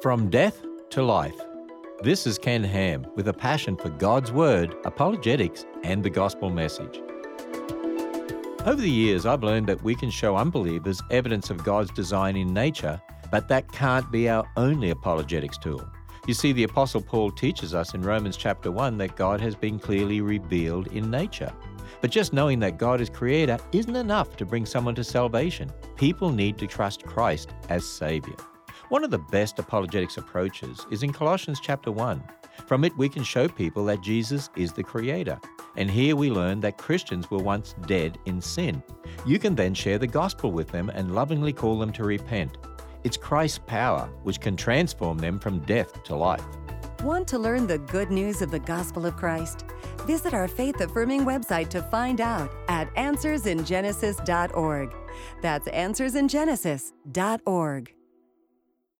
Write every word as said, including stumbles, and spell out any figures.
From death to life. This is Ken Ham with a passion for God's Word, apologetics, and the gospel message. Over the years, I've learned that we can show unbelievers evidence of God's design in nature, but that can't be our only apologetics tool. You see, the Apostle Paul teaches us in Romans chapter one that God has been clearly revealed in nature. But just knowing that God is creator isn't enough to bring someone to salvation. People need to trust Christ as Savior. One of the best apologetics approaches is in Colossians chapter one. From it, we can show people that Jesus is the creator. And here we learn that Christians were once dead in sin. You can then share the gospel with them and lovingly call them to repent. It's Christ's power which can transform them from death to life. Want to learn the good news of the gospel of Christ? Visit our faith-affirming website to find out at answers in genesis dot org. That's answers in genesis dot org.